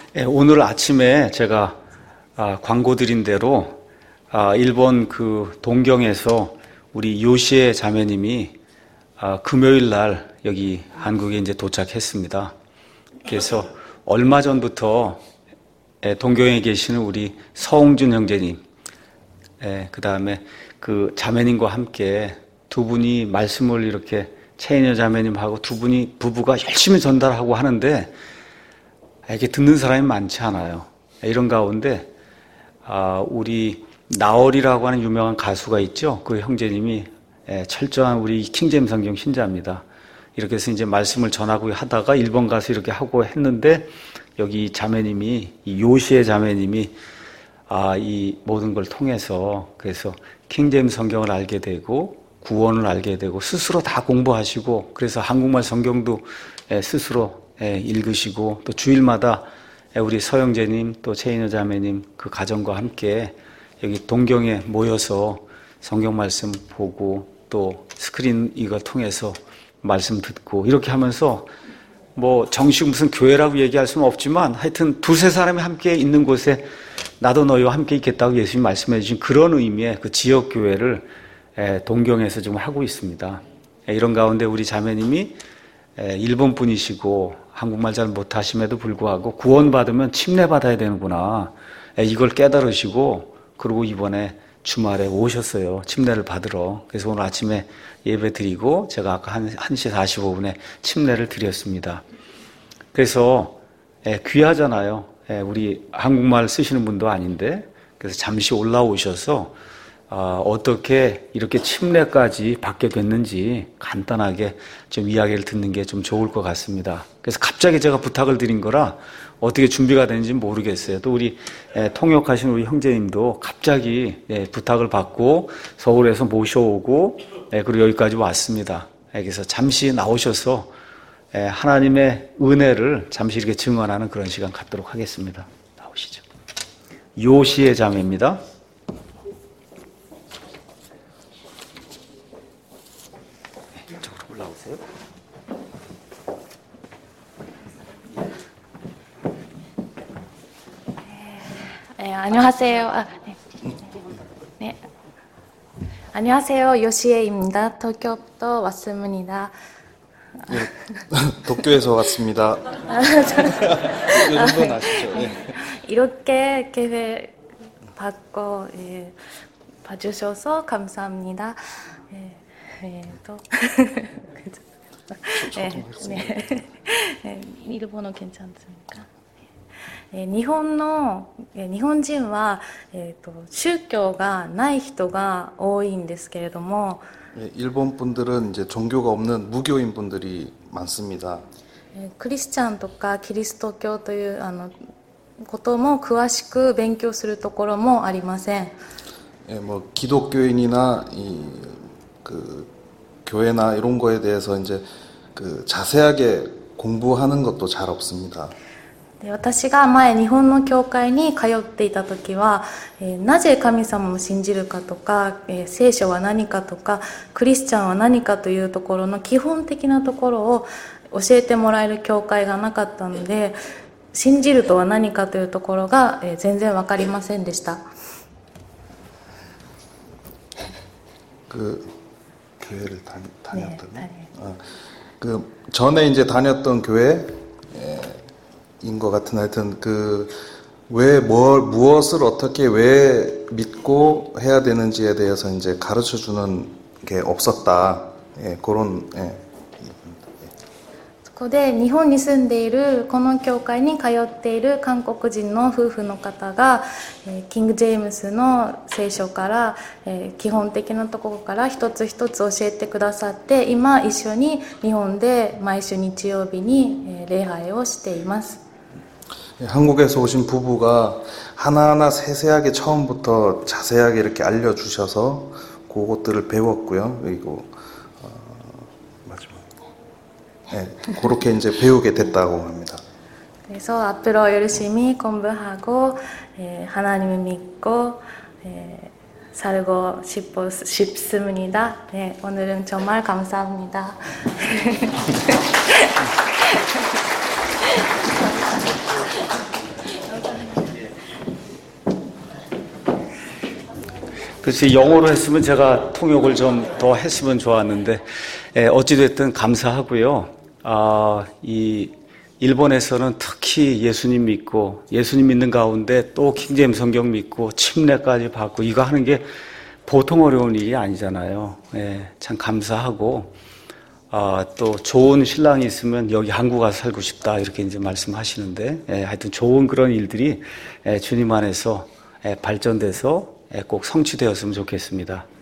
오늘 아침에 제가 광고 드린 대로 일본 그 동경에서 우리 요시에 자매님이 금요일 날 여기 한국에 이제 도착했습니다. 그래서 얼마 전부터 동경에 계시는 우리 서홍준 형제님, 그 다음에 그 자매님과 함께 두 분이 말씀을 이렇게 최인여 자매님하고 두 분이 부부가 열심히 전달하고 하는데 이렇게 듣는 사람이 많지 않아요. 이런 가운데 우리 나얼이라고 하는 유명한 가수가 있죠. 그 형제님이 철저한 우리 킹제임스 성경 신자입니다. 이렇게 해서 이제 말씀을 전하고 하다가 일본 가서 이렇게 하고 했는데 여기 자매님이 이 요시의 자매님이 이 모든 걸 통해서 그래서 킹제임스 성경을 알게 되고 구원을 알게 되고 스스로 다 공부하시고 그래서 한국말 성경도 스스로 읽으시고 또 주일마다 우리 서영재님 또 최인여 자매님 그 가정과 함께 여기 동경에 모여서 성경 말씀 보고 또 스크린 이걸 통해서 말씀 듣고 이렇게 하면서 뭐 정식 무슨 교회라고 얘기할 수는 없지만 하여튼 두세 사람이 함께 있는 곳에 나도 너희와 함께 있겠다고 예수님 말씀해 주신 그런 의미의 그 지역 교회를 동경에서 좀 하고 있습니다. 이런 가운데 우리 자매님이 일본 분이시고 한국말 잘 못하심에도 불구하고 구원받으면 침례받아야 되는구나 이걸 깨달으시고 그리고 이번에 주말에 오셨어요. 침례를 받으러. 그래서 오늘 아침에 예배 드리고 제가 아까 1시 45분에 침례를 드렸습니다. 그래서 귀하잖아요. 우리 한국말 쓰시는 분도 아닌데 그래서 잠시 올라오셔서 어떻게 이렇게 침례까지 받게 됐는지 간단하게 좀 이야기를 듣는 게 좀 좋을 것 같습니다. 그래서 갑자기 제가 부탁을 드린 거라 어떻게 준비가 되는지 모르겠어요. 또 우리 통역하신 우리 형제님도 갑자기 부탁을 받고 서울에서 모셔오고 그리고 여기까지 왔습니다. 그래서 잠시 나오셔서 하나님의 은혜를 잠시 이렇게 증언하는 그런 시간 갖도록 하겠습니다. 나오시죠. 요시의 자매입니다. 이쪽으로 올라오세요. 안녕하세요. 네. 안녕하세요. 요시에입니다. 도쿄부터 왔습니다. 네, 도쿄에서 왔습니다. 이 정도는 아시죠? 네. 이렇게 기회 받고 봐주셔서 감사합니다. 일본어 괜찮습니까? 日本人は、宗教がない人が多いんですけれども 일본 분들은 이제 종교가 없는 무교인 분들이 많습니다. クリスチャンとかキリスト教ということも詳しく勉強するところもありません. 뭐 기독교인이나 그 교회나 이런 거에 대해서 이제 그 자세하게 공부하는 것도 잘 없습니다. 私が前日本の教会に通っていた時は、なぜ神様を信じるかとか、聖書は何かとかクリスチャンは何かというところの基本的なところを教えてもらえる教会がなかったので信じるとは何かというところが、全然分かりませんでした。 그 교회를 다녔던 그 전에 이제 다녔던 교회 인 것 같은 하여튼 그 왜 무엇을 어떻게 왜 믿고 해야 되는지에 대해서 이제 가르쳐 주는 게 없었다. 그런 そこで日本に住んでいるこの教会に通っている韓国人の夫婦の方がキング・ジェームスの聖書から基本的なところから一つ一つ教えてくださって今一緒に日本で毎週日曜日に礼拝をしています。 한국에서 오신 부부가 하나하나 세세하게 처음부터 자세하게 이렇게 알려주셔서 그것들을 배웠고요. 그리고 그렇게 이제 배우게 됐다고 합니다. 그래서 앞으로 열심히 공부하고 하나님을 믿고 살고 싶습니다. 네, 오늘은 정말 감사합니다. 그래서 영어로 했으면 제가 통역을 좀 더 했으면 좋았는데, 어찌됐든 감사하고요. 이 일본에서는 특히 예수님 믿고, 예수님 믿는 가운데 또 킹제임 성경 믿고, 침례까지 받고, 이거 하는 게 보통 어려운 일이 아니잖아요. 참 감사하고, 또 좋은 신랑이 있으면 여기 한국 가서 살고 싶다, 이렇게 이제 말씀하시는데, 하여튼 좋은 그런 일들이 주님 안에서 발전돼서 꼭 성취되었으면 좋겠습니다.